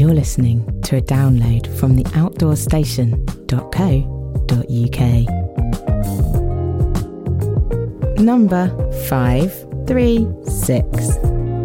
You're listening to a download from the outdoorstation.co.uk. Number 536.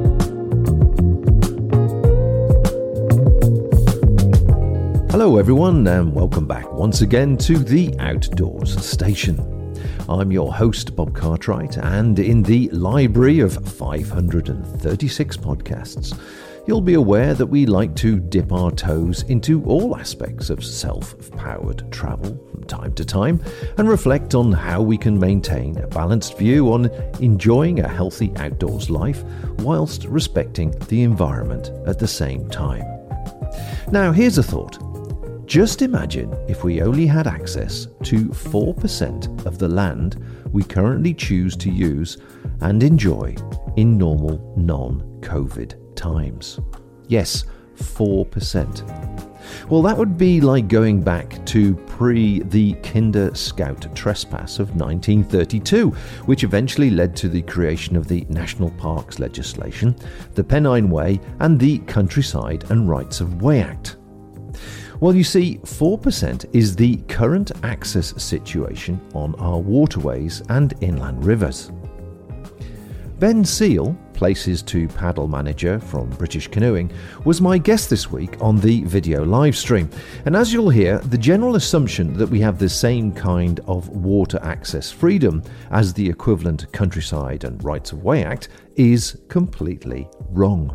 Hello everyone, and welcome back once again to the Outdoors Station. I'm your host, Bob Cartwright, and in the library of 536 podcasts, you'll be aware that we like to dip our toes into all aspects of self-powered travel from time to time and reflect on how we can maintain a balanced view on enjoying a healthy outdoors life whilst respecting the environment at the same time. Now, here's a thought. Just imagine if we only had access to 4% of the land we currently choose to use and enjoy in normal non-COVID times. Yes, 4%. Well, that would be like going back to the Kinder Scout Trespass of 1932, which eventually led to the creation of the National Parks legislation, the Pennine Way, and the Countryside and Rights of Way Act. Well, you see, 4% is the current access situation on our waterways and inland rivers. Ben Seal, Places to Paddle Manager from British Canoeing, was my guest this week on the video live stream. And as you'll hear, the general assumption that we have the same kind of water access freedom as the equivalent Countryside and Rights of Way Act is completely wrong.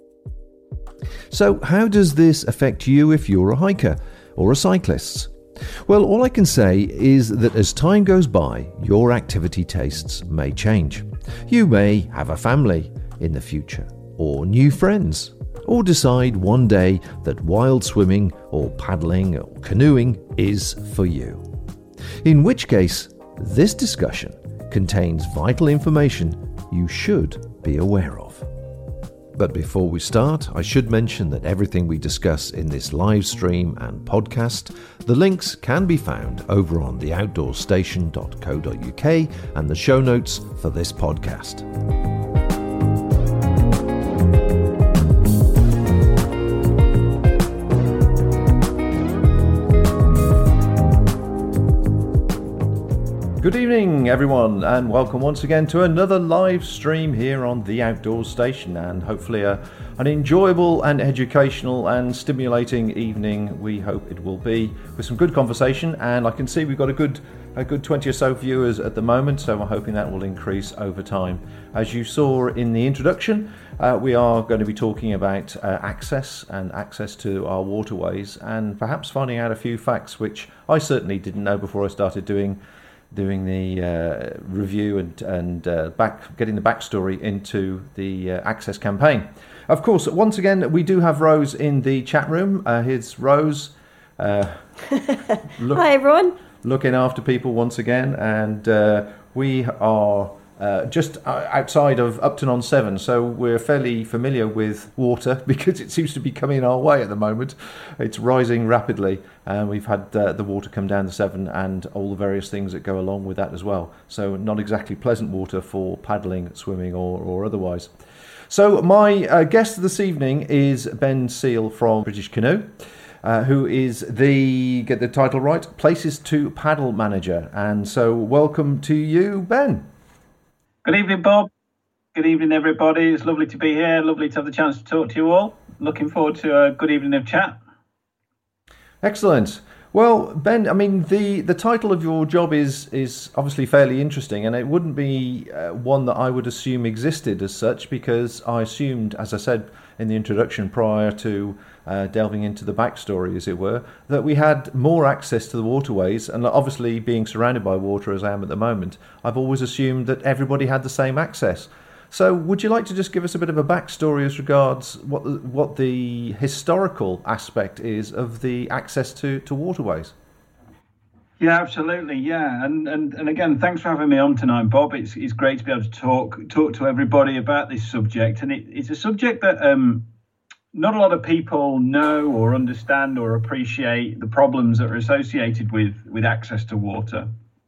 So how does this affect you if you're a hiker or a cyclist? Well, all I can say is that as time goes by, your activity tastes may change. You may have a family in the future, or new friends, or decide one day that wild swimming or paddling or canoeing is for you. In which case, this discussion contains vital information you should be aware of. But before we start, I should mention that everything we discuss in this live stream and podcast, the links can be found over on the outdoorstation.co.uk and the show notes for this podcast. Good evening everyone, and welcome once again to another live stream here on the Outdoors Station, and hopefully an enjoyable and educational and stimulating evening we hope it will be, with some good conversation. And I can see we've got a good 20 or so viewers at the moment, so I'm hoping that will increase over time. As you saw in the introduction, we are going to be talking about access to our waterways, and perhaps finding out a few facts which I certainly didn't know before I started doing the review and getting the backstory into the Access campaign. Of course, once again, we do have Rose in the chat room. Here's Rose. Hi, everyone. Looking after people once again, and we are just outside of Upton-on-Severn, so we're fairly familiar with water because it seems to be coming our way at the moment. It's rising rapidly, and we've had the water come down the Severn and all the various things that go along with that as well. So not exactly pleasant water for paddling, swimming or otherwise. So my guest this evening is Ben Seal from British Canoe, who is get the title right, Places to Paddle Manager. And so welcome to you, Ben. Good evening, Bob. Good evening, everybody. It's lovely to be here. Lovely to have the chance to talk to you all. Looking forward to a good evening of chat. Excellent. Well, Ben, I mean, the title of your job is obviously fairly interesting, and it wouldn't be one that I would assume existed as such, because I assumed, as I said in the introduction prior to delving into the backstory, as it were, that we had more access to the waterways, and obviously being surrounded by water as I am at the moment, I've always assumed that everybody had the same access. So would you like to just give us a bit of a backstory as regards what the historical aspect is of the access to waterways? Yeah, absolutely. Yeah, and again, thanks for having me on tonight, Bob. It's great to be able to talk to everybody about this subject, and it's a subject that not a lot of people know or understand or appreciate the problems that are associated with access to water.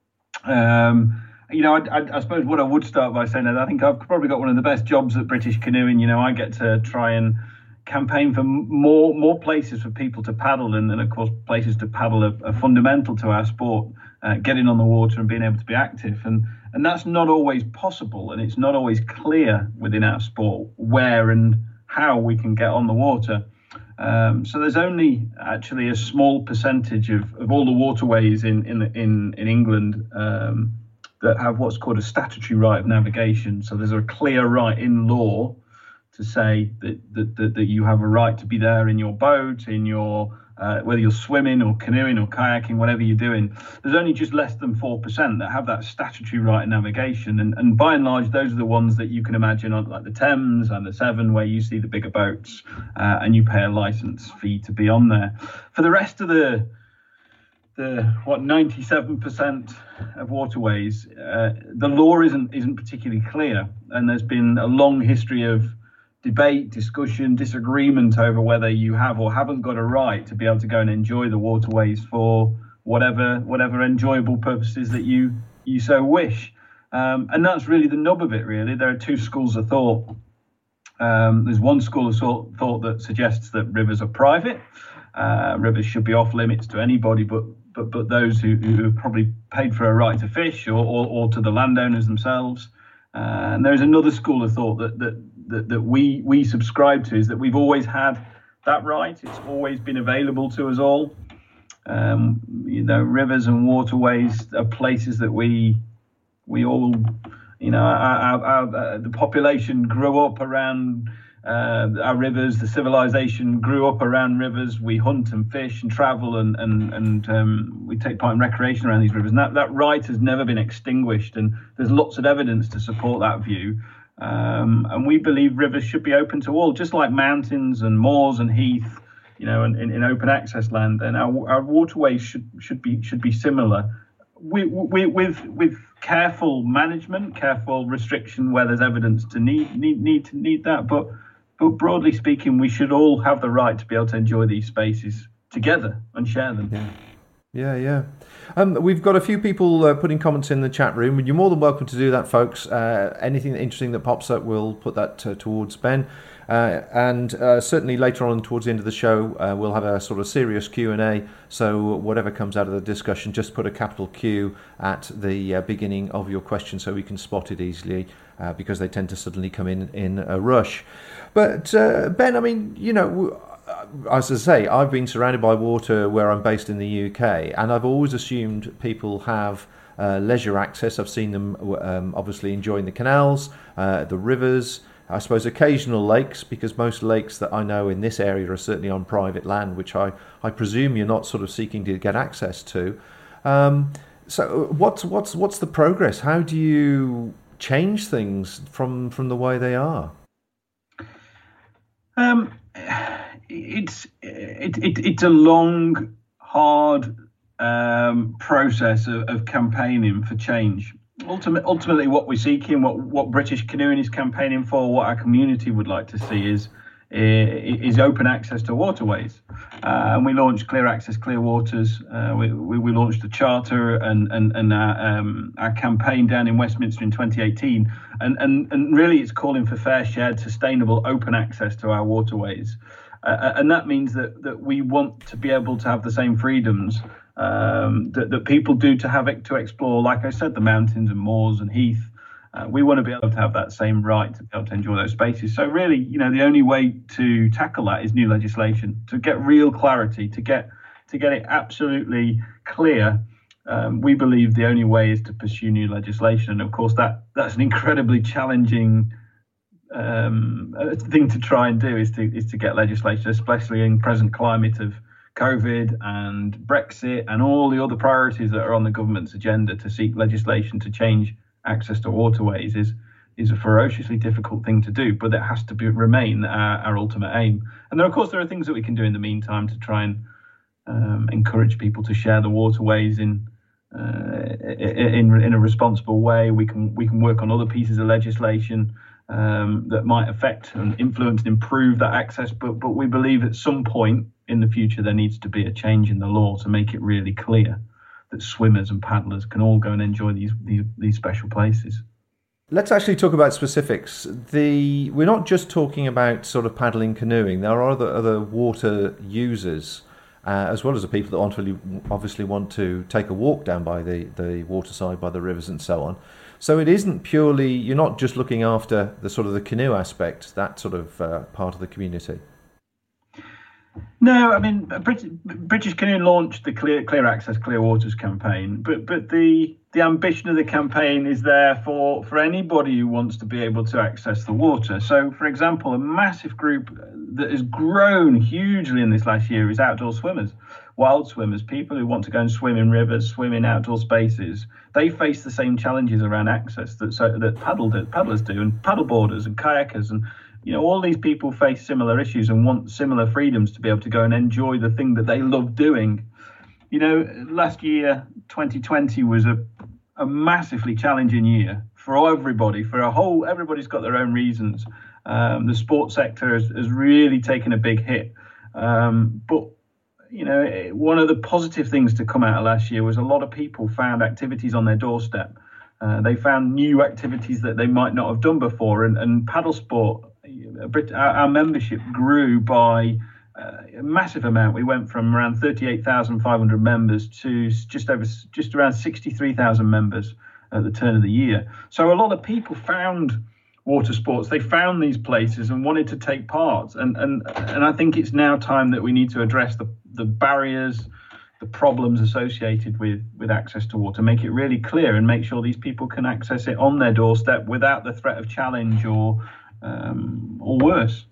I suppose what I would start by saying is I think I've probably got one of the best jobs at British Canoeing. I get to try and campaign for more places for people to paddle, and of course places to paddle are fundamental to our sport, getting on the water and being able to be active, and that's not always possible, and it's not always clear within our sport where and how we can get on the water. So there's only actually a small percentage of all the waterways in England that have what's called a statutory right of navigation. So there's a clear right in law to say that you have a right to be there in your boat, in your whether you're swimming or canoeing or kayaking, whatever you're doing. There's only just less than 4% that have that statutory right of navigation, and by and large, those are the ones that you can imagine on like the Thames and the Severn, where you see the bigger boats, and you pay a license fee to be on there. For the rest of the 97% of waterways, the law isn't particularly clear, and there's been a long history of debate, discussion, disagreement over whether you have or haven't got a right to be able to go and enjoy the waterways for whatever enjoyable purposes that you so wish. And that's really the nub of it, really. There are two schools of thought. There's one school of thought that suggests that rivers are private. Rivers should be off limits to anybody but those who have probably paid for a right to fish, or to the landowners themselves. And there's another school of thought that we subscribe to, is that we've always had that right. It's always been available to us all. Rivers and waterways are places that we all, the population grew up around our rivers. The civilization grew up around rivers. We hunt and fish and travel and we take part in recreation around these rivers. And that right has never been extinguished. And there's lots of evidence to support that view. And we believe rivers should be open to all, just like mountains and moors and heath, in open access land. And our waterways should be similar, with careful management, careful restriction where there's evidence to need that. But broadly speaking, we should all have the right to be able to enjoy these spaces together and share them. Yeah. We've got a few people putting comments in the chat room. You're more than welcome to do that, folks. Anything interesting that pops up, we'll put that towards Ben. And certainly later on towards the end of the show, we'll have a sort of serious Q&A. So whatever comes out of the discussion, just put a capital Q at the beginning of your question so we can spot it easily, because they tend to suddenly come in a rush. But Ben, I mean, as I say, I've been surrounded by water where I'm based in the UK, and I've always assumed people have leisure access. I've seen them obviously enjoying the canals, the rivers, I suppose occasional lakes, because most lakes that I know in this area are certainly on private land, which I presume you're not sort of seeking to get access to. So what's the progress? How do you change things from the way they are? It's a long, hard process of campaigning for change. Ultimately, what we're seeking, what British Canoeing is campaigning for, what our community would like to see is open access to waterways. And we launched Clear Access, Clear Waters. We launched a charter and our campaign down in Westminster in 2018. And really, it's calling for fair, shared, sustainable, open access to our waterways. And that means that we want to be able to have the same freedoms that people do to explore, like I said, the mountains and moors and heath. We want to be able to have that same right to be able to enjoy those spaces. So really, the only way to tackle that is new legislation, to get real clarity, to get it absolutely clear. We believe the only way is to pursue new legislation. And of course, that's an incredibly challenging thing to try and do, is to get legislation, especially in present climate of COVID and Brexit and all the other priorities that are on the government's agenda. To seek legislation to change access to waterways is a ferociously difficult thing to do, but it has to remain our ultimate aim. And there are things that we can do in the meantime to try and encourage people to share the waterways in a responsible way. We can work on other pieces of legislation that might affect and influence and improve that access, but we believe at some point in the future there needs to be a change in the law to make it really clear that swimmers and paddlers can all go and enjoy these special places. Let's actually talk about specifics. We're not just talking about sort of paddling, canoeing. There are other water users, as well as the people that obviously want to take a walk down by the waterside, by the rivers and so on. So it isn't purely, you're not just looking after the sort of the canoe aspect, that sort of part of the community. No, I mean, British Canoe launched the Clear Access, Clear Waters campaign, but the ambition of the campaign is there for anybody who wants to be able to access the water. So, for example, a massive group that has grown hugely in this last year is outdoor swimmers, wild swimmers, people who want to go and swim in rivers, swim in outdoor spaces. They face the same challenges around access that paddlers do, and paddleboarders and kayakers, and all these people face similar issues and want similar freedoms to be able to go and enjoy the thing that they love doing. Last year, 2020, was a massively challenging year for everybody. Everybody's got their own reasons. The sports sector has really taken a big hit. But one of the positive things to come out of last year was a lot of people found activities on their doorstep. They found new activities that they might not have done before, and paddle sport. Our membership grew by a massive amount. We went from around 38,500 members to just around 63,000 members at the turn of the year. So a lot of people found water sports. They found these places and wanted to take part. And I think it's now time that we need to address the barriers, the problems associated with access to water, make it really clear and make sure these people can access it on their doorstep without the threat of challenge or worse.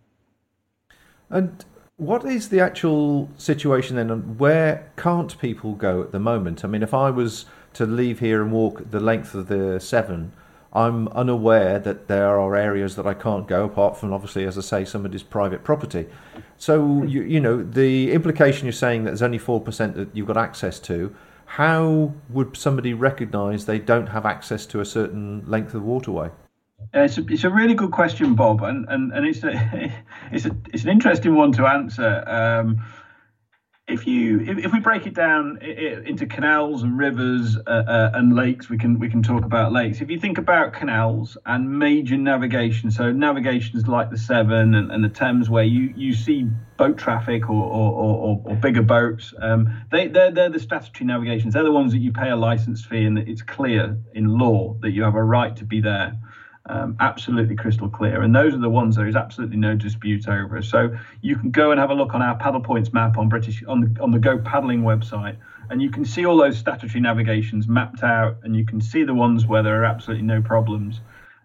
And what is the actual situation then, and where can't people go at the moment? I mean, if I was to leave here and walk the length of the Severn, I'm unaware that there are areas that I can't go, apart from, obviously, as I say, somebody's private property. So, the implication you're saying that there's only 4% that you've got access to, how would somebody recognise they don't have access to a certain length of waterway? It's a really good question, Bob, and it's an interesting one to answer. If we break it down into canals and rivers and lakes, we can talk about lakes. If you think about canals and major navigation, so navigations like the Severn and the Thames, where you see boat traffic or bigger boats, they're the statutory navigations. They're the ones that you pay a license fee, and it's clear in law that you have a right to be there. Absolutely crystal clear, and those are the ones there is absolutely no dispute over. So you can go and have a look on our paddle points map on the Go Paddling website, and you can see all those statutory navigations mapped out, and you can see the ones where there are absolutely no problems.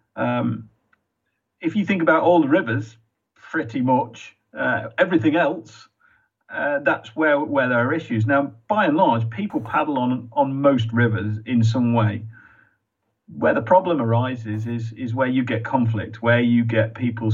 If you think about all the rivers, pretty much everything else, that's where there are issues. Now, by and large, people paddle on most rivers in some way. Where the problem arises is where you get conflict, where you get people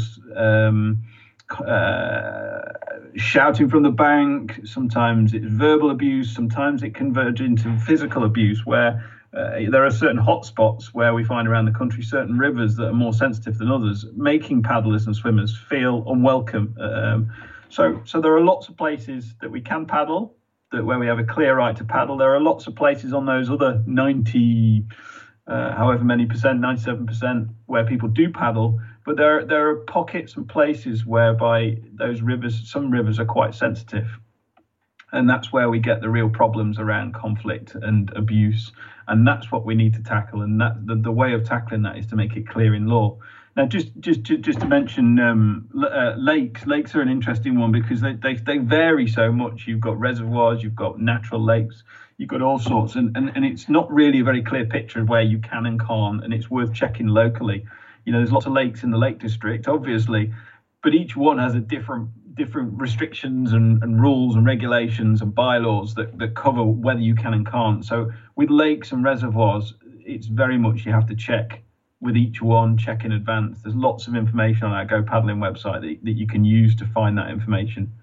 shouting from the bank. Sometimes it's verbal abuse. Sometimes it converges into physical abuse, where there are certain hotspots where we find around the country certain rivers that are more sensitive than others, making paddlers and swimmers feel unwelcome. So there are lots of places that we can paddle, where we have a clear right to paddle. There are lots of places on those other 97%, where people do paddle, but there are pockets and places whereby some rivers are quite sensitive, and that's where we get the real problems around conflict and abuse, and that's what we need to tackle. And that the way of tackling that is to make it clear in law. Now, just to mention lakes. Lakes are an interesting one because they vary so much. You've got reservoirs, you've got natural lakes, you've got all sorts, and it's not really a very clear picture of where you can and can't, and it's worth checking locally. There's lots of lakes in the Lake District, obviously, but each one has a different restrictions and rules and regulations and bylaws that cover whether you can and can't. So with lakes and reservoirs, it's very much you have to check with each one, check in advance. There's lots of information on our Go Paddling website that you can use to find that information.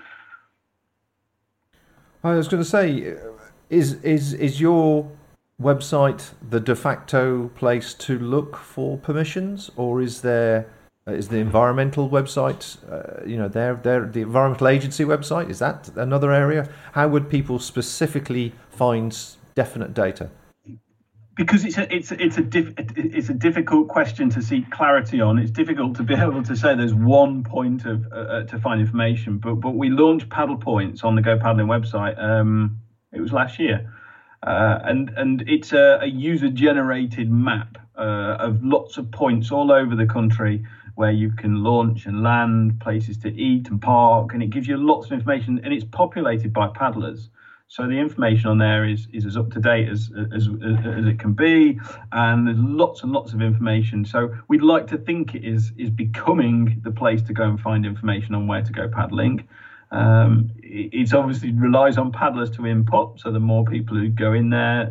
I was going to say, is your website the de facto place to look for permissions, or is the environmental website, the environmental agency website, is that another area? How would people specifically find definite data? Because it's a difficult question to seek clarity on. It's difficult to be able to say there's one point of to find information. But we launched Paddle Points on the Go Paddling website. It was last year, and it's a user generated map of lots of points all over the country where you can launch and land, places to eat and park, and it gives you lots of information. And it's populated by paddlers. So the information on there is as up to date as it can be, and there's lots and lots of information. So we'd like to think it is becoming the place to go and find information on where to go paddling. It obviously relies on paddlers to input, so the more people who go in there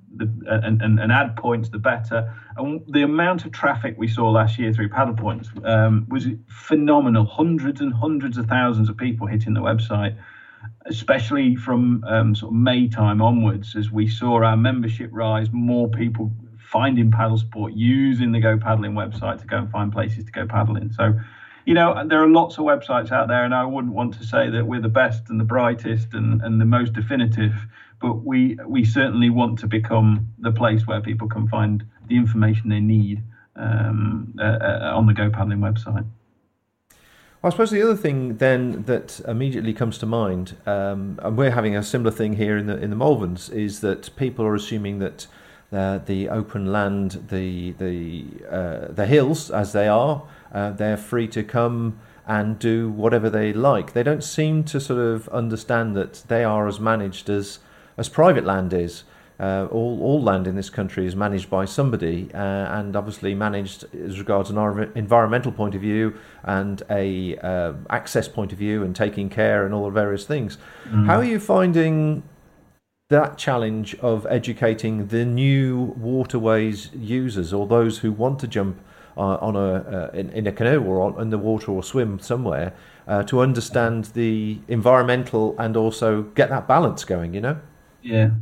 and add points, the better. And the amount of traffic we saw last year through Paddle Points was phenomenal. Hundreds and hundreds of thousands of people hitting the website, especially from sort of May time onwards, as we saw our membership rise, more people finding paddle sport, using the Go Paddling website to go and find places to go paddling. So, there are lots of websites out there, and I wouldn't want to say that we're the best and the brightest and the most definitive, but we certainly want to become the place where people can find the information they need on the Go Paddling website. I suppose the other thing then that immediately comes to mind, and we're having a similar thing here in the Malverns, is that people are assuming that the open land, the hills as they are, they're free to come and do whatever they like. They don't seem to sort of understand that they are as managed as private land is. All land in this country is managed by somebody, and obviously managed as regards an environmental point of view and a access point of view and taking care and all the various things. How are you finding that challenge of educating the new waterways users, or those who want to jump in a canoe or in the water or swim somewhere, to understand the environmental and also get that balance going, Yeah.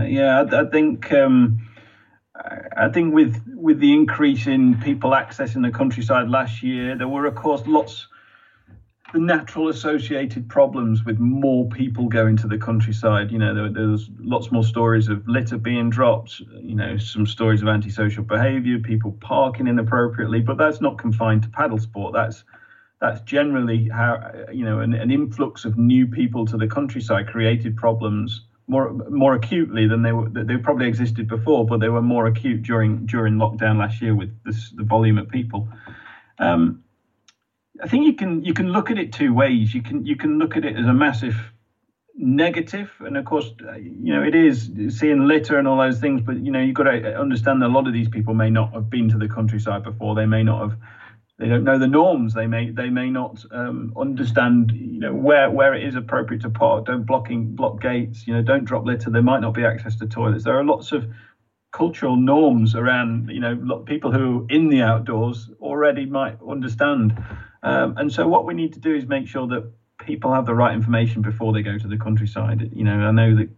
I think with the increase in people accessing the countryside last year, there were of course the natural associated problems with more people going to the countryside. There was lots more stories of litter being dropped. Some stories of antisocial behaviour, people parking inappropriately. But that's not confined to paddle sport. That's generally how an influx of new people to the countryside created problems more acutely than they probably existed before, but they were more acute during lockdown last year with the volume of people. I think you can look at it two ways. You can look at it as a massive negative, and of course, it is seeing litter and all those things. But you've got to understand that a lot of these people may not have been to the countryside before. They may not have. They don't know the norms. They may not understand, where it is appropriate to park. Don't block gates. Don't drop litter. There might not be access to toilets. There are lots of cultural norms around. People who are in the outdoors already might understand. And so what we need to do is make sure that people have the right information before they go to the countryside. I know that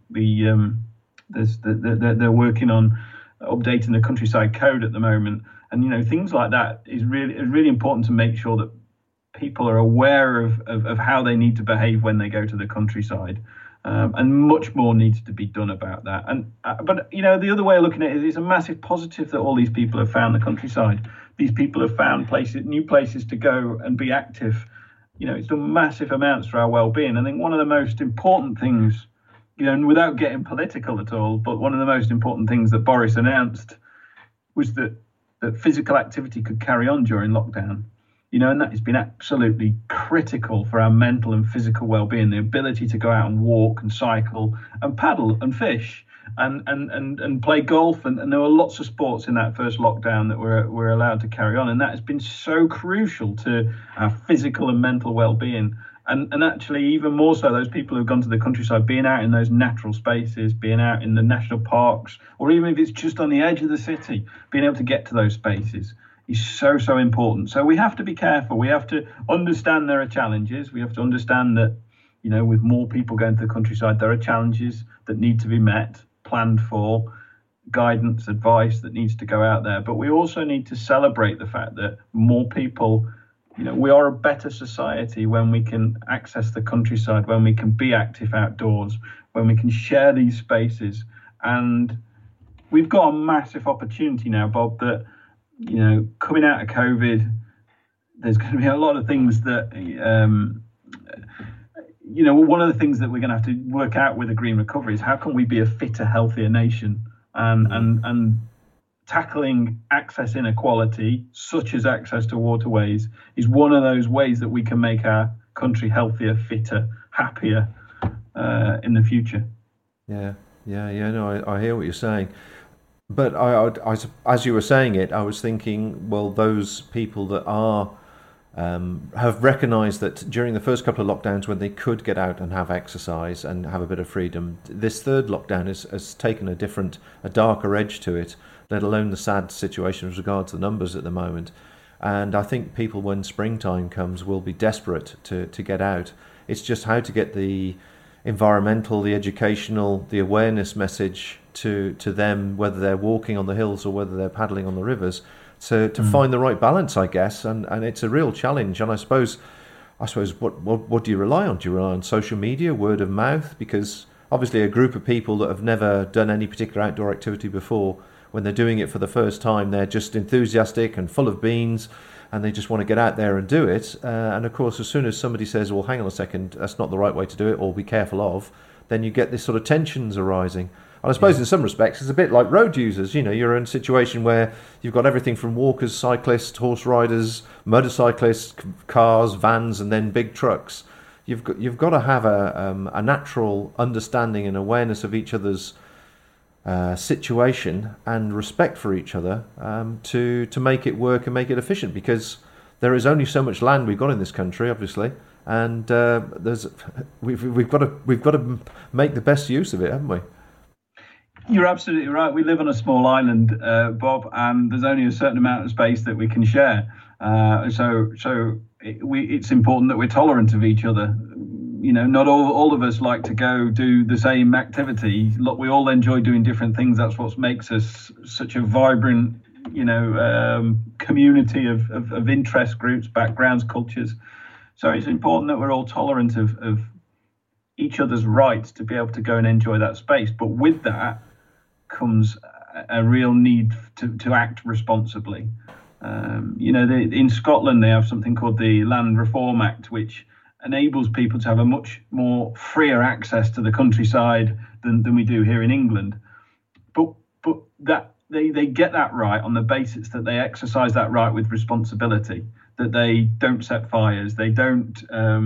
they're working on updating the countryside code at the moment. And, things like that is really important to make sure that people are aware of how they need to behave when they go to the countryside. And much more needs to be done about that. But the other way of looking at it is it's a massive positive that all these people have found the countryside. These people have found new places to go and be active. It's done massive amounts for our well-being. I think one of the most important things, and without getting political at all, but one of the most important things that Boris announced was that physical activity could carry on during lockdown, and that has been absolutely critical for our mental and physical well-being, the ability to go out and walk and cycle and paddle and fish and play golf. And there were lots of sports in that first lockdown that were allowed to carry on. And that has been so crucial to our physical and mental well-being. And actually, even more so, those people who've gone to the countryside, being out in those natural spaces, being out in the national parks, or even if it's just on the edge of the city, being able to get to those spaces is so, so important. So we have to be careful. We have to understand there are challenges. We have to understand that, with more people going to the countryside, there are challenges that need to be met, planned for, guidance, advice that needs to go out there. But we also need to celebrate the fact that more people, we are a better society when we can access the countryside, when we can be active outdoors, when we can share these spaces. And we've got a massive opportunity now, Bob, that, coming out of COVID, there's going to be a lot of things that, one of the things that we're going to have to work out with the green recovery is how can we be a fitter, healthier nation, and tackling access inequality, such as access to waterways, is one of those ways that we can make our country healthier, fitter, happier in the future. Yeah. No, I hear what you're saying. But I, as you were saying it, I was thinking, well, those people that are have recognised that during the first couple of lockdowns, when they could get out and have exercise and have a bit of freedom, this third lockdown has taken a darker edge to it, let alone the sad situation with regard to the numbers at the moment. And I think people, when springtime comes, will be desperate to get out. It's just how to get the environmental, the educational, the awareness message to them, whether they're walking on the hills or whether they're paddling on the rivers, to find the right balance, I guess. And it's a real challenge. And I suppose what do you rely on? Do you rely on social media, word of mouth? Because obviously a group of people that have never done any particular outdoor activity before, when they're doing it for the first time, they're just enthusiastic and full of beans, and they just want to get out there and do it. And of course, as soon as somebody says, well, hang on a second, that's not the right way to do it, or be careful of, then you get this sort of tensions arising. And I suppose in some respects, it's a bit like road users. You're in a situation where you've got everything from walkers, cyclists, horse riders, motorcyclists, cars, vans, and then big trucks. You've got to have a natural understanding and awareness of each other's situation and respect for each other to make it work and make it efficient, because there is only so much land we've got in this country, obviously, and we've got to make the best use of it, haven't we? You're absolutely right. We live on a small island, Bob, and there's only a certain amount of space that we can share. So it's important that we're tolerant of each other. Not all of us like to go do the same activity. Look, we all enjoy doing different things. That's what makes us such a vibrant, community of interest groups, backgrounds, cultures. So it's important that we're all tolerant of each other's rights to be able to go and enjoy that space. But with that comes a real need to act responsibly. In Scotland, they have something called the Land Reform Act, which enables people to have a much more freer access to the countryside than we do here in England. But that they get that right on the basis that they exercise that right with responsibility, that they don't set fires, they don't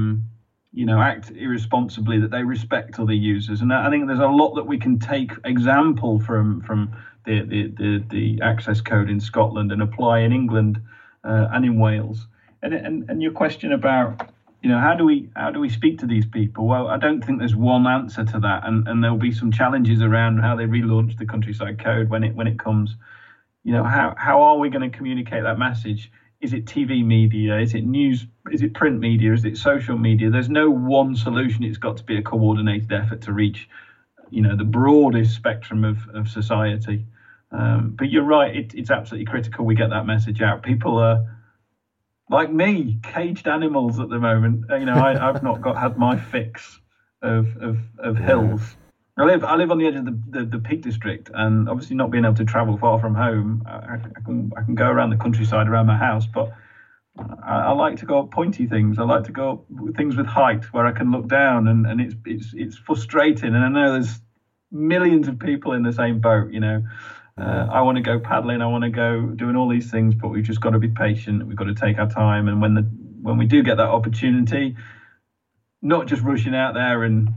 act irresponsibly, that they respect other users. And I think there's a lot that we can take example from the access code in Scotland and apply in England and in Wales. And your question about how do we speak to these people? Well, I don't think there's one answer to that, and there'll be some challenges around how they relaunch the Countryside Code when it comes. How are we going to communicate that message? Is it TV media? Is it news? Is it print media? Is it social media? There's no one solution. It's got to be a coordinated effort to reach, the broadest spectrum of society. But you're right. It's absolutely critical we get that message out. People are, like me, caged animals at the moment. I've not had my fix of hills. I live on the edge of the Peak District, and obviously not being able to travel far from home, I can go around the countryside around my house, but I like to go up pointy things. I like to go up things with height where I can look down, and it's frustrating. And I know there's millions of people in the same boat. I want to go paddling, I want to go doing all these things, but we've just got to be patient. We've got to take our time, and when we do get that opportunity, not just rushing out there and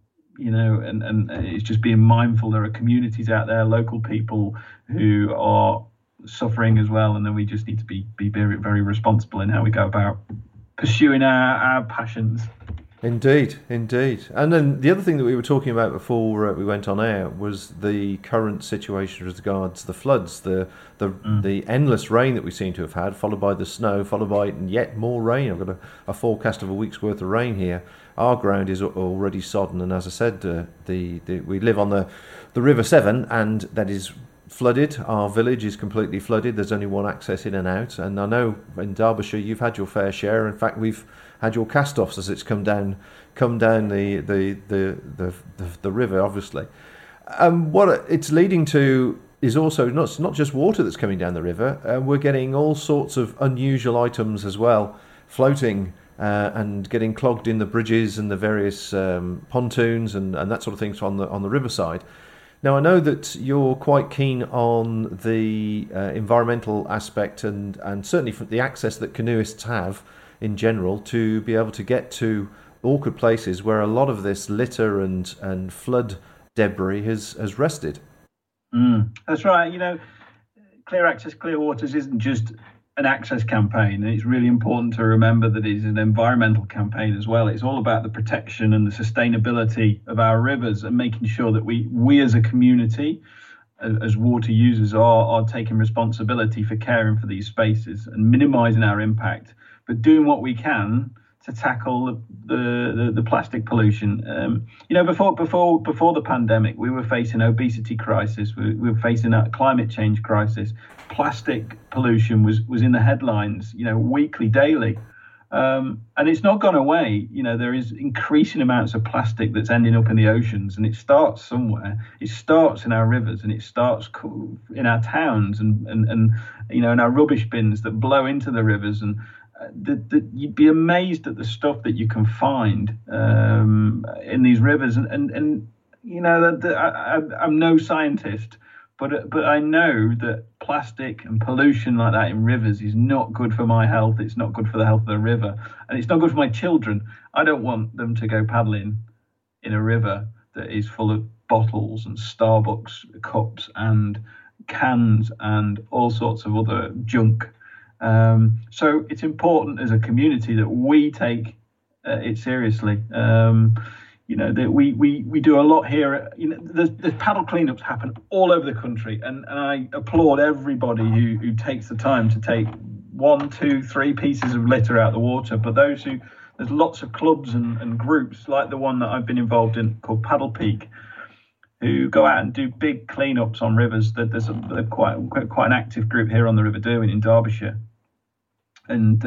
it's just being mindful. There are communities out there, local people who are suffering as well, and then we just need to be very, very responsible in how we go about pursuing our passions. Indeed. And then the other thing that we were talking about before we went on air was the current situation with regards to the floods, the endless rain that we seem to have had, followed by the snow, followed by yet more rain. I've got a forecast of a week's worth of rain here. Our ground is already sodden, and as I said, we live on the River Severn, and that is flooded. Our village is completely flooded. There's only one access in and out, and I know in Derbyshire you've had your fair share. In fact, we've had your cast-offs as it's come down the river, obviously. What it's leading to is also not just water that's coming down the river. We're getting all sorts of unusual items as well, floating and getting clogged in the bridges and the various pontoons and that sort of things on the riverside. Now, I know that you're quite keen on the environmental aspect and certainly for the access that canoeists have in general to be able to get to awkward places where a lot of this litter and flood debris has rested. That's right. Clear Access, Clear Waters isn't just an access campaign, and it's really important to remember that it's an environmental campaign as well. It's all about the protection and the sustainability of our rivers and making sure that we as a community, as water users, are taking responsibility for caring for these spaces and minimising our impact, but doing what we can to tackle the plastic pollution. Before the pandemic, we were facing obesity crisis. We were facing a climate change crisis. Plastic pollution was in the headlines, weekly, daily, and it's not gone away. There is increasing amounts of plastic that's ending up in the oceans, and it starts somewhere. It starts in our rivers, and it starts in our towns, and in our rubbish bins that blow into the rivers. And you'd be amazed at the stuff that you can find in these rivers. And I'm no scientist, but I know that plastic and pollution like that in rivers is not good for my health. It's not good for the health of the river, and it's not good for my children. I don't want them to go paddling in a river that is full of bottles and Starbucks cups and cans and all sorts of other junk. So it's important as a community that we take it seriously. That we do a lot here. The paddle cleanups happen all over the country, and I applaud everybody who takes the time to take 1, 2, 3 pieces of litter out of the water. But there's lots of clubs and groups like the one that I've been involved in called Paddle Peak, who go out and do big cleanups on rivers. There's quite an active group here on the River Derwent in Derbyshire. And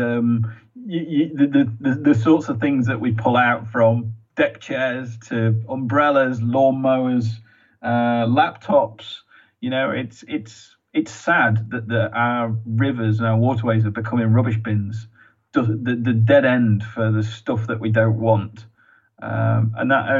the sorts of things that we pull out, from deck chairs to umbrellas, lawnmowers, laptops, it's sad that our rivers and our waterways are becoming rubbish bins, the dead end for the stuff that we don't want, and that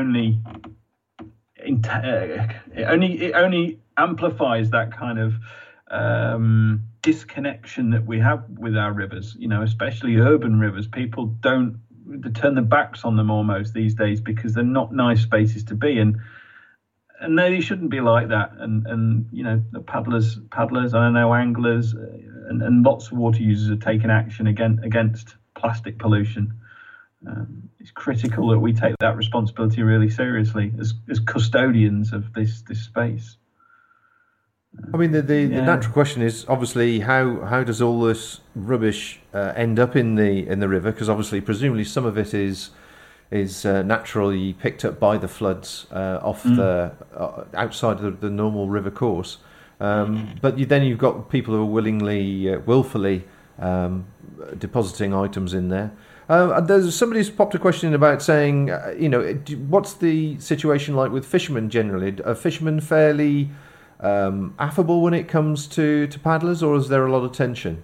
only amplifies that kind of disconnection that we have with our rivers, especially urban rivers. People they turn their backs on them almost these days because they're not nice spaces to be in, and they shouldn't be like that. And the paddlers, I know anglers, and lots of water users are taking action against plastic pollution. It's critical that we take that responsibility really seriously as custodians of this space. I mean, the natural question is obviously how does all this rubbish end up in the river? Because obviously, presumably, some of it is naturally picked up by the floods off the outside of the normal river course. But then you've got people who are willfully depositing items in there. There's somebody's popped a question in about saying, what's the situation like with fishermen generally? Are fishermen fairly affable when it comes to paddlers, or is there a lot of tension?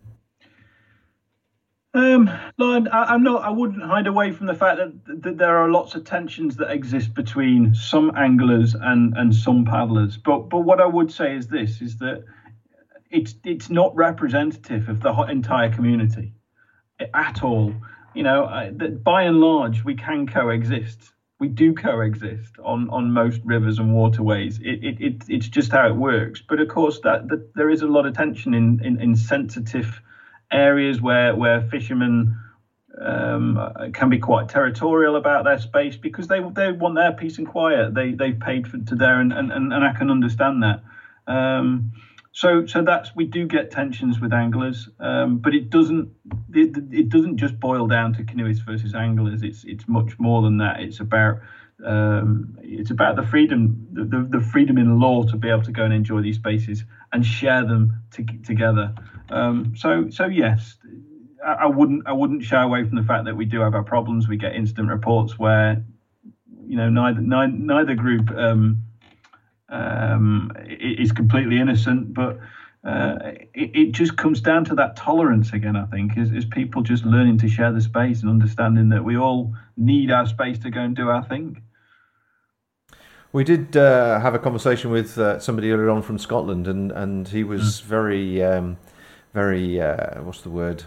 Lauren, I wouldn't hide away from the fact that there are lots of tensions that exist between some anglers and some paddlers. But what I would say is this: is that it's not representative of the entire community at all. That by and large we can coexist. We do coexist on most rivers and waterways. It's just how it works. But of course, that there is a lot of tension in sensitive areas where fishermen can be quite territorial about their space because they want their peace and quiet. They've paid to there, and I can understand that. So we do get tensions with anglers, but it doesn't just boil down to canoeists versus anglers. It's much more than that. It's about the freedom, the freedom in law to be able to go and enjoy these spaces and share them together. So yes, I wouldn't shy away from the fact that we do have our problems. We get incident reports where neither group is completely innocent, but it just comes down to that tolerance again, I think, is people just learning to share the space and understanding that we all need our space to go and do our thing. We did have a conversation with somebody earlier on from Scotland, and he was very, what's the word?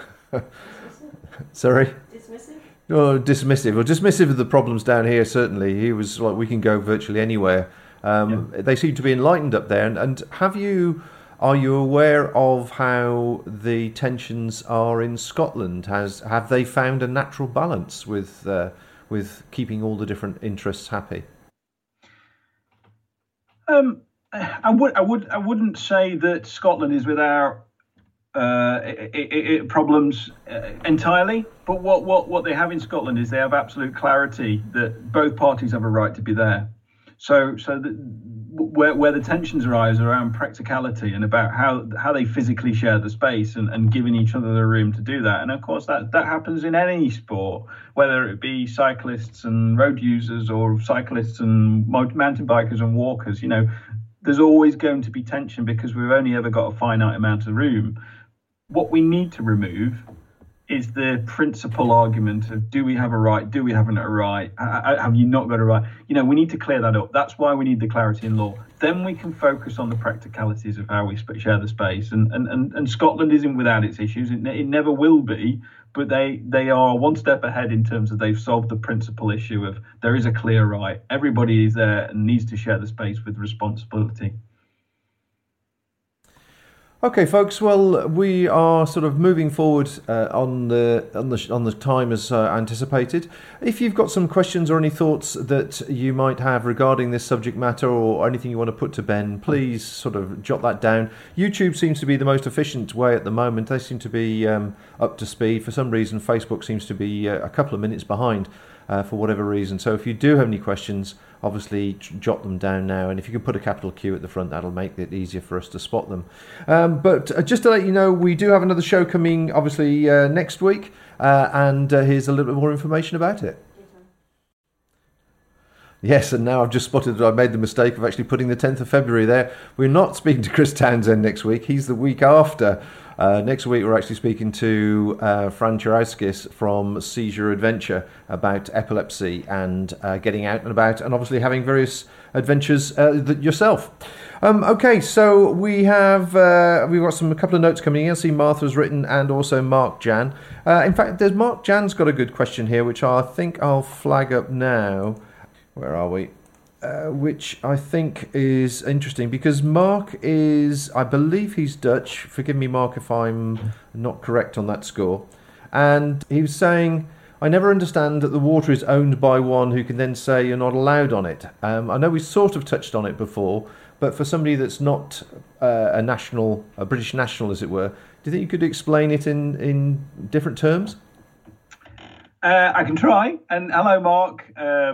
Sorry? Dismissive? Oh, dismissive. Well, dismissive of the problems down here, certainly. He was like, we can go virtually anywhere. They seem to be enlightened up there. And are you aware of how the tensions are in Scotland? Have they found a natural balance with keeping all the different interests happy? I wouldn't say that Scotland is without problems entirely, but what they have in Scotland is they have absolute clarity that both parties have a right to be there. So where the tensions arise around practicality and about how they physically share the space and giving each other the room to do that. And of course that happens in any sport, whether it be cyclists and road users or cyclists and mountain bikers and walkers. You know, there's always going to be tension because we've only ever got a finite amount of room. What we need to remove is the principal argument of, do we have a right? Do we have a right? Have you not got a right? You know, we need to clear that up. That's why we need the clarity in law. Then we can focus on the practicalities of how we share the space. And Scotland isn't without its issues. It never will be. But they are one step ahead in terms of they've solved the principal issue of there is a clear right. Everybody is there and needs to share the space with responsibility. Okay, folks. Well, we are sort of moving forward on the time as anticipated. If you've got some questions or any thoughts that you might have regarding this subject matter or anything you want to put to Ben, please sort of jot that down. YouTube seems to be the most efficient way at the moment. They seem to be up to speed. For some reason, Facebook seems to be a couple of minutes behind for whatever reason. So if you do have any questions, obviously jot them down now, and if you can put a capital Q at the front, that'll make it easier for us to spot them. But just to let you know, we do have another show coming obviously next week, and here's a little bit more information about it. Yes, and now I've just spotted that I made the mistake of actually putting the 10th of February there. We're not speaking to Chris Townsend next week. He's the week after. Next week, we're actually speaking to Fran Chirauskis from Seizure Adventure about epilepsy and getting out and about, and obviously having various adventures yourself. Okay, so we've got a couple of notes coming in. I see Martha's written and also Mark Jan. In fact, there's Mark Jan's got a good question here, which I think I'll flag up now. Where are we? Which I think is interesting because Mark is, I believe he's Dutch. Forgive me, Mark, if I'm not correct on that score. And he was saying, I never understand that the water is owned by one who can then say you're not allowed on it. I know we sort of touched on it before, but for somebody that's not a British national, as it were, do you think you could explain it in different terms? I can try. And hello, Mark.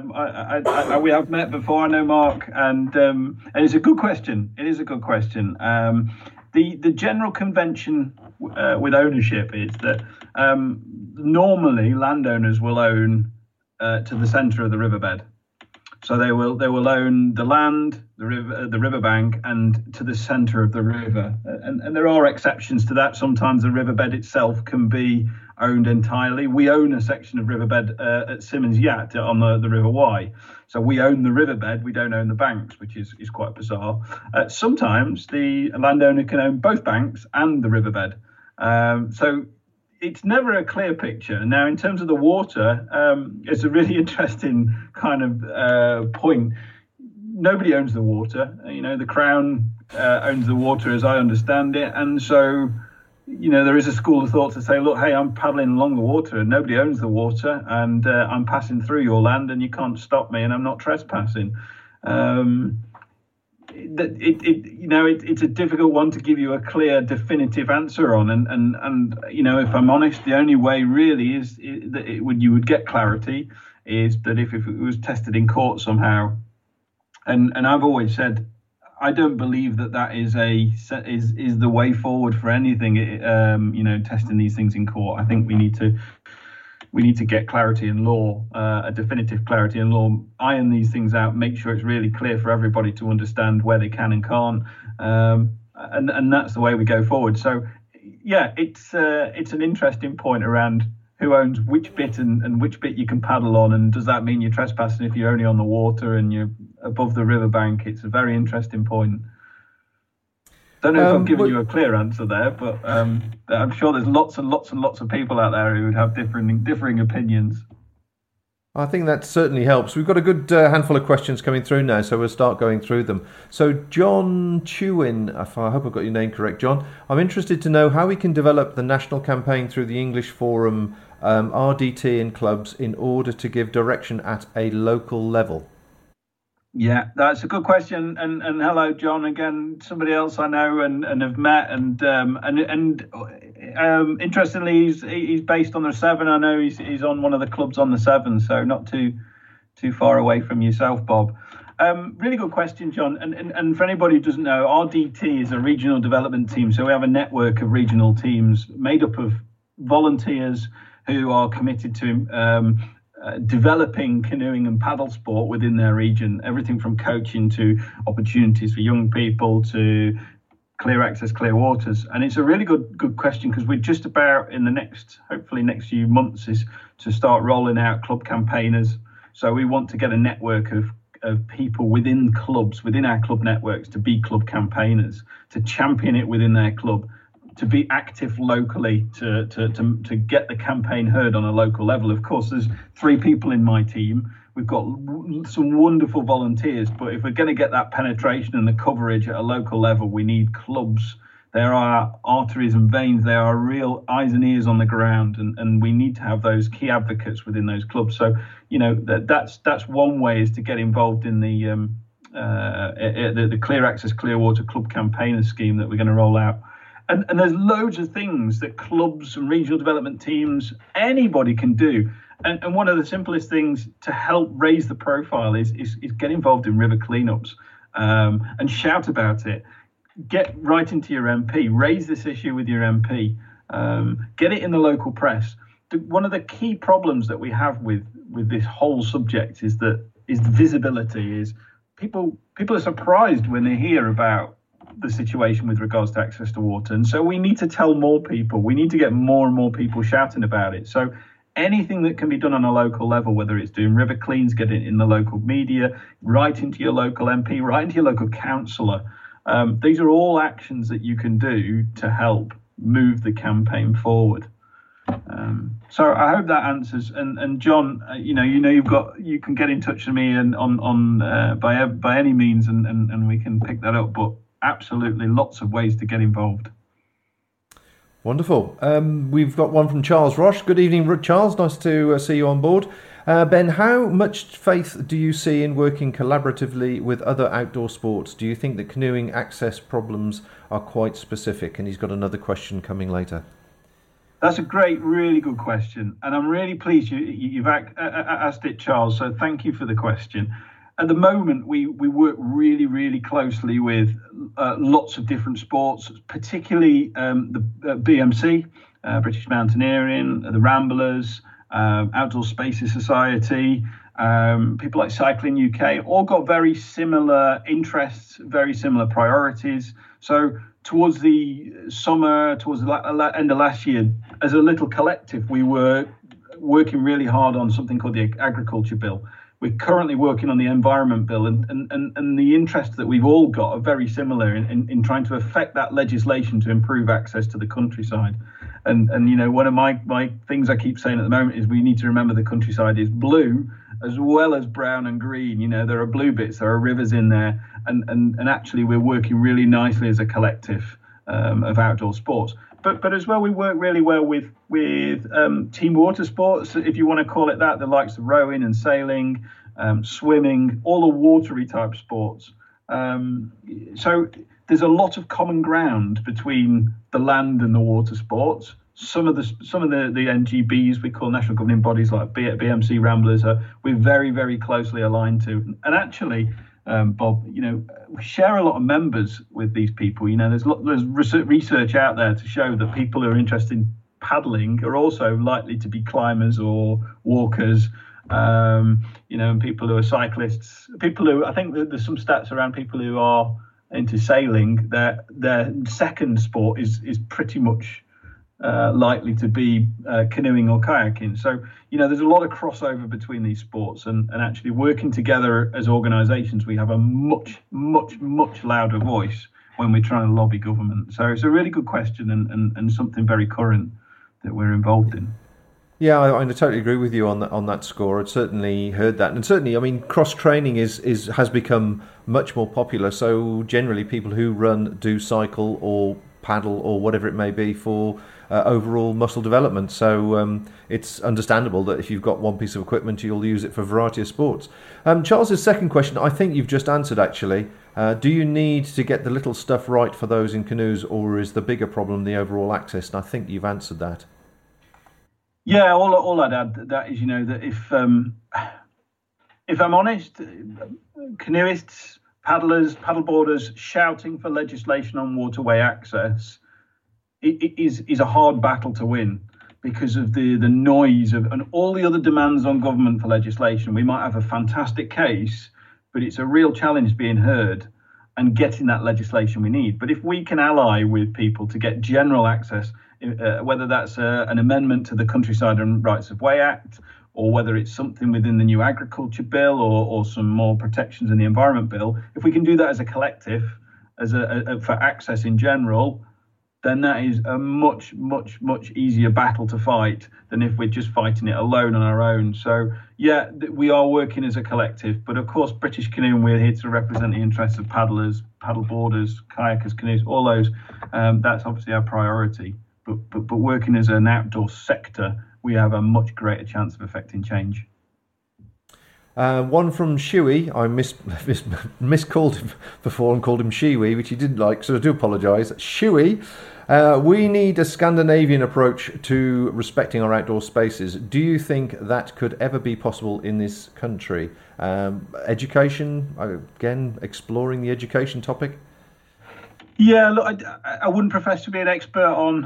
We have met before. I know Mark, and it's a good question. It is a good question. The general convention with ownership is that normally landowners will own to the centre of the riverbed. So they will own the land, the riverbank, and to the centre of the river. And there are exceptions to that. Sometimes the riverbed itself can be owned entirely. We own a section of riverbed at Simmons Yacht on the River Wye. So we own the riverbed, we don't own the banks, which is quite bizarre. Sometimes the landowner can own both banks and the riverbed. So it's never a clear picture. Now, in terms of the water, it's a really interesting kind of point. Nobody owns the water. You know, the Crown owns the water as I understand it. And so, you know, there is a school of thought to say, look, hey, I'm paddling along the water and nobody owns the water and I'm passing through your land and you can't stop me and I'm not trespassing. It's a difficult one to give you a clear, definitive answer on. And you know, if I'm honest, the only way really is that you would get clarity is that if it was tested in court somehow. And I've always said, I don't believe that is the way forward for anything. Testing these things in court. I think we need to we need to get clarity in law, a definitive clarity in law, iron these things out, make sure it's really clear for everybody to understand where they can and can't, and that's the way we go forward. So yeah, it's an interesting point around who owns which bit and which bit you can paddle on, and does that mean you're trespassing if you're only on the water and you're above the riverbank? It's a very interesting point. Don't know if I'm giving you a clear answer there, but I'm sure there's lots and lots and lots of people out there who would have differing opinions. I think that certainly helps. We've got a good handful of questions coming through now, so we'll start going through them. So John Chewin, I hope I've got your name correct, John. I'm interested to know how we can develop the national campaign through the English Forum, RDT and clubs in order to give direction at a local level. Yeah, that's a good question, and hello, John, again, somebody else I know and have met, and interestingly, he's based on the Severn. I know he's on one of the clubs on the Severn, so not too far away from yourself, Bob. Really good question, John. And for anybody who doesn't know, RDT is a regional development team, so we have a network of regional teams made up of volunteers who are committed to developing canoeing and paddle sport within their region, everything from coaching to opportunities for young people to clear access, clear waters. And it's a really good question, because we're just about in the hopefully next few months is to start rolling out club campaigners. So we want to get a network of people within clubs, within our club networks, to be club campaigners, to champion it within their club, to be active locally, to get the campaign heard on a local level. Of course, there's 3 people in my team. We've got some wonderful volunteers, but if we're going to get that penetration and the coverage at a local level, we need clubs. There are arteries and veins. There are real eyes and ears on the ground, and we need to have those key advocates within those clubs. So, that's one way, is to get involved in the Clear Access, Clear Water Club Campaigner scheme that we're going to roll out. And there's loads of things that clubs and regional development teams, anybody can do. And one of the simplest things to help raise the profile is get involved in river cleanups, and shout about it. Get right into your MP, raise this issue with your MP, get it in the local press. One of the key problems that we have with this whole subject is the visibility. Is people are surprised when they hear about the situation with regards to access to water, and so we need to tell more people. We need to get more and more people shouting about it. So anything that can be done on a local level, whether it's doing river cleans, get it in the local media, right into your local MP, right into your local councillor. These are all actions that you can do to help move the campaign forward. So I hope that answers. And John, you can get in touch with me and on by any means, and we can pick that up. But absolutely, lots of ways to get involved. Wonderful. We've got one from Charles Roche. Good evening, Charles. Nice to see you on board. Ben, how much faith do you see in working collaboratively with other outdoor sports? Do you think that canoeing access problems are quite specific? And he's got another question coming later. That's a really good question. And I'm really pleased you've asked it, Charles. So thank you for the question. At the moment, we work really, really closely with lots of different sports, particularly the BMC, British Mountaineering, the Ramblers, Outdoor Spaces Society, people like Cycling UK, all got very similar interests, very similar priorities. So towards the summer, towards the end of last year, as a little collective, we were working really hard on something called the Agriculture Bill. We're currently working on the Environment Bill, and the interests that we've all got are very similar in trying to affect that legislation to improve access to the countryside. And one of my things I keep saying at the moment is we need to remember the countryside is blue as well as brown and green. There are blue bits, there are rivers in there, and actually we're working really nicely as a collective of outdoor sports. But as well, we work really well with team water sports, if you want to call it that, the likes of rowing and sailing, swimming, all the watery type sports. So there's a lot of common ground between the land and the water sports. Some of the NGBs we call national governing bodies like BMC Ramblers we're very, very closely aligned to. And actually, Bob, we share a lot of members with these people. There's research out there to show that people who are interested in paddling are also likely to be climbers or walkers, and people who are cyclists, people who, I think there's some stats around people who are into sailing, their second sport is pretty much likely to be canoeing or kayaking. So, there's a lot of crossover between these sports, and actually working together as organisations, we have a much, much, much louder voice when we're trying to lobby government. So it's a really good question and something very current that we're involved in. Yeah, I totally agree with you on that score. I'd certainly heard that, and certainly, I mean, cross training has become much more popular. So generally, people who run do cycle or paddle or whatever it may be for overall muscle development. So it's understandable that if you've got one piece of equipment, you'll use it for a variety of sports. Charles's second question, I think you've just answered actually. Do you need to get the little stuff right for those in canoes, or is the bigger problem the overall access? And I think you've answered that. Yeah, all I'd add to that is, that if I'm honest, canoeists, paddlers, paddleboarders shouting for legislation on waterway access is a hard battle to win because of the noise and all the other demands on government for legislation. We might have a fantastic case, but it's a real challenge being heard and getting that legislation we need. But if we can ally with people to get general access, whether that's an amendment to the Countryside and Rights of Way Act, or whether it's something within the new agriculture bill or some more protections in the environment bill, if we can do that as a collective, for access in general, then that is a much, much, much easier battle to fight than if we're just fighting it alone on our own. So, yeah, we are working as a collective. But, of course, British Canoe, we're here to represent the interests of paddlers, paddleboarders, kayakers, canoes, all those. That's obviously our priority. But working as an outdoor sector, we have a much greater chance of affecting change. One from Shuey. I miscalled him before and called him Shiwi, which he didn't like, so I do apologise. Shuey, we need a Scandinavian approach to respecting our outdoor spaces. Do you think that could ever be possible in this country? Education, again, exploring the education topic? Yeah, look, I wouldn't profess to be an expert on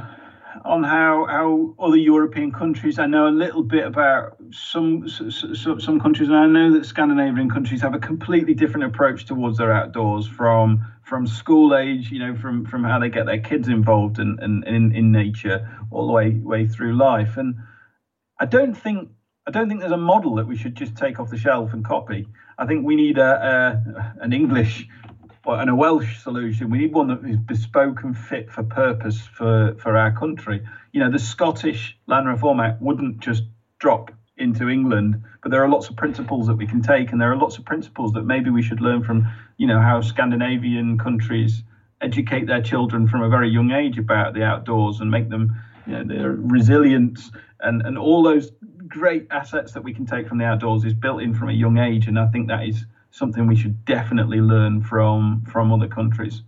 how other European countries. I know a little bit about some countries, and I know that Scandinavian countries have a completely different approach towards their outdoors from school age, from how they get their kids involved in nature all the way through life. And I don't think there's a model that we should just take off the shelf and copy. I think we need an English and a Welsh solution. We need one that is bespoke and fit for purpose for our country. The Scottish Land Reform Act wouldn't just drop into England, but there are lots of principles that we can take, and there are lots of principles that maybe we should learn from, how Scandinavian countries educate their children from a very young age about the outdoors and make them, their resilience and all those great assets that we can take from the outdoors is built in from a young age. And I think that is something we should definitely learn from other countries.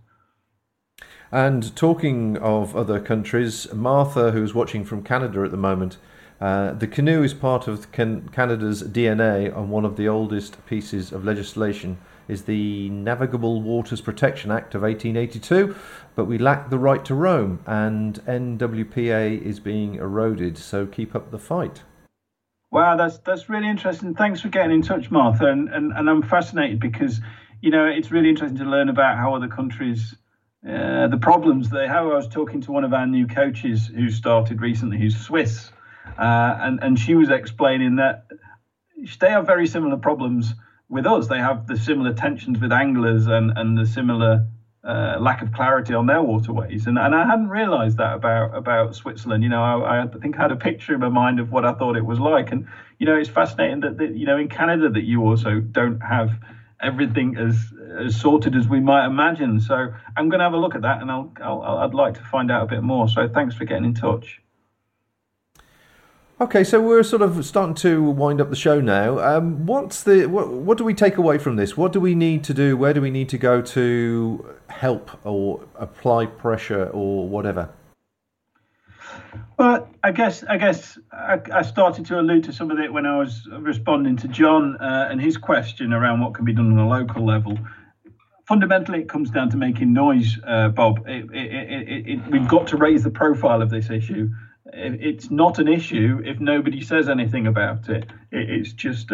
And talking of other countries, Martha, who's watching from Canada at the moment, the canoe is part of Canada's DNA, and one of the oldest pieces of legislation is the Navigable Waters Protection Act of 1882, but we lack the right to roam, and NWPA is being eroded, so keep up the fight. Wow, that's really interesting. Thanks for getting in touch, Martha. And I'm fascinated because, it's really interesting to learn about how other countries, the problems they have. I was talking to one of our new coaches who started recently, who's Swiss, and she was explaining that they have very similar problems with us. They have the similar tensions with anglers and the similar lack of clarity on their waterways, and I hadn't realised that about Switzerland. I think I had a picture in my mind of what I thought it was like, and it's fascinating that in Canada that you also don't have everything as sorted as we might imagine. So I'm going to have a look at that, and I'd like to find out a bit more. So thanks for getting in touch. Okay, so we're sort of starting to wind up the show now. What do we take away from this? What do we need to do? Where do we need to go to help or apply pressure or whatever? Well, I guess I started to allude to some of it when I was responding to John and his question around what can be done on a local level. Fundamentally, it comes down to making noise, Bob. We've got to raise the profile of this issue. it's not an issue if nobody says anything about it. It's just,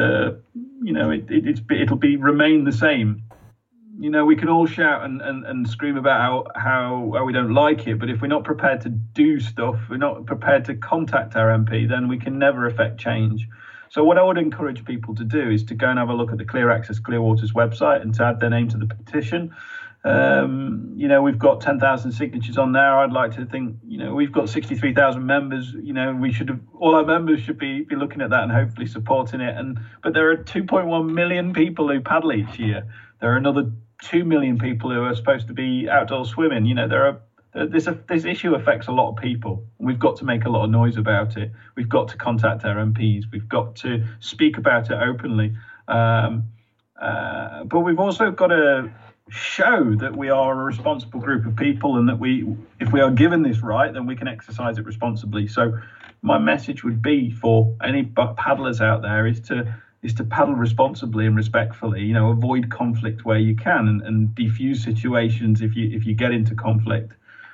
it'll remain the same. We can all shout and scream about how we don't like it, but if we're not prepared to do stuff, we're not prepared to contact our MP, then we can never affect change. So what I would encourage people to do is to go and have a look at the Clear Access Clear Waters website and to add their name to the petition. We've got 10,000 signatures on there. I'd like to think, we've got 63,000 members. All our members should be looking at that and hopefully supporting it. But there are 2.1 million people who paddle each year. There are another 2 million people who are supposed to be outdoor swimming. This issue affects a lot of people. We've got to make a lot of noise about it. We've got to contact our MPs. We've got to speak about it openly. But we've also got to show that we are a responsible group of people, and that if we are given this right, then we can exercise it responsibly. So my message would be for any paddlers out there is to paddle responsibly and respectfully. Avoid conflict where you can, and defuse situations if you get into conflict.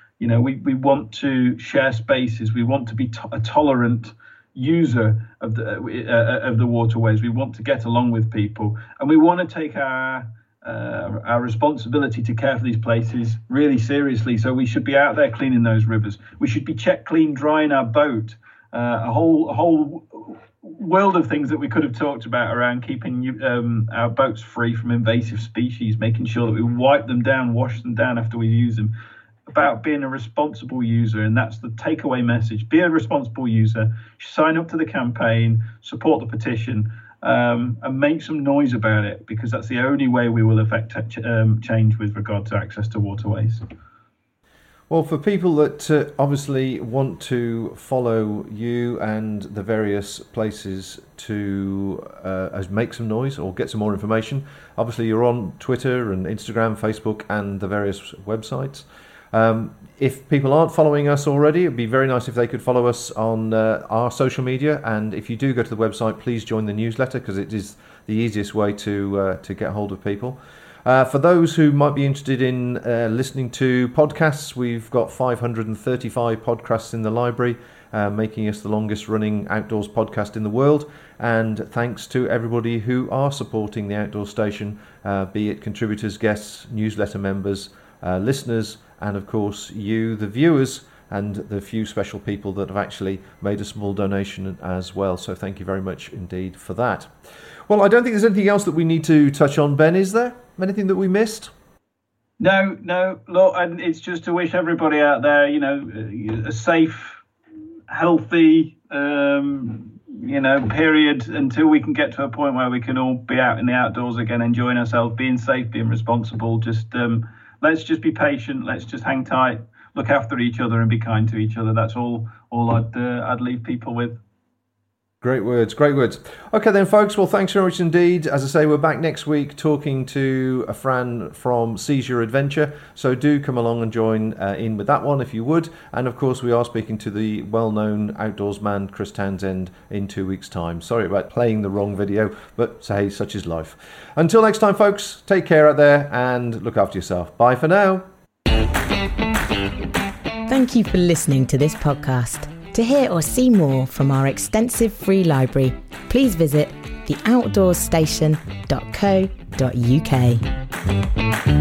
We want to share spaces. We want to be a tolerant user of the waterways. We want to get along with people, and we want to take our responsibility to care for these places really seriously. So we should be out there cleaning those rivers. We should be check, clean, drying our boat. A whole world of things that we could have talked about around keeping our boats free from invasive species, making sure that we wipe them down, wash them down after we use them. About being a responsible user, and that's the takeaway message. Be a responsible user, sign up to the campaign, support the petition, and make some noise about it, because that's the only way we will affect change with regard to access to waterways. Well, for people that obviously want to follow you and the various places to make some noise or get some more information, obviously you're on Twitter and Instagram, Facebook, and the various websites. If people aren't following us already, it'd be very nice if they could follow us on our social media. And if you do go to the website, please join the newsletter, because it is the easiest way to get hold of people. For those who might be interested in listening to podcasts, we've got 535 podcasts in the library, making us the longest running outdoors podcast in the world. And thanks to everybody who are supporting the Outdoor Station, be it contributors, guests, newsletter members, listeners, and of course you, the viewers, and the few special people that have actually made a small donation as well. So thank you very much indeed for that. Well, I don't think there's anything else that we need to touch on, Ben, is there? Anything that we missed? No. Look, and it's just to wish everybody out there, a safe, healthy, period until we can get to a point where we can all be out in the outdoors again, enjoying ourselves, being safe, being responsible. Let's just be patient. Let's just hang tight, look after each other, and be kind to each other. That's all I'd leave people with. Great words. Okay then, folks. Well, thanks very much indeed. As I say, we're back next week talking to a Fran from Seizure Adventure. So do come along and join in with that one if you would. And of course, we are speaking to the well-known outdoors man, Chris Townsend, in 2 weeks' time. Sorry about playing the wrong video, but hey, such is life. Until next time, folks, take care out there and look after yourself. Bye for now. Thank you for listening to this podcast. To hear or see more from our extensive free library, please visit theoutdoorstation.co.uk.